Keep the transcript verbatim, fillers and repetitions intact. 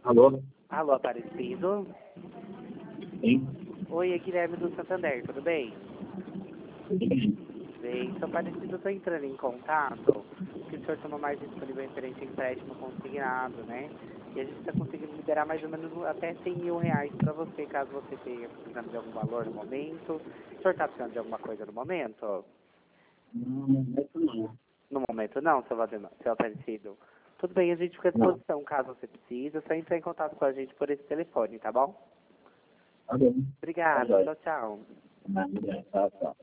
Alô? Alô, Aparecido? Sim? Oi, é Guilherme do Santander, tudo bem? Tudo bem? Bem, sou Aparecido, estou entrando em contato, porque o senhor tomou mais disponível referente a empréstimo consignado, né? E a gente está conseguindo liberar mais ou menos até cem mil reais para você, caso você tenha precisando de algum valor no momento. O senhor está precisando de alguma coisa no momento? Não, não é isso não. No momento não, seu, Valdemar, seu Aparecido. Tudo bem, a gente fica à Não. disposição, caso você precise, é só entrar em contato com a gente por esse telefone, tá bom? Tá bem. Tá Obrigada, jóia. tchau, tchau. Nada, tchau, tchau.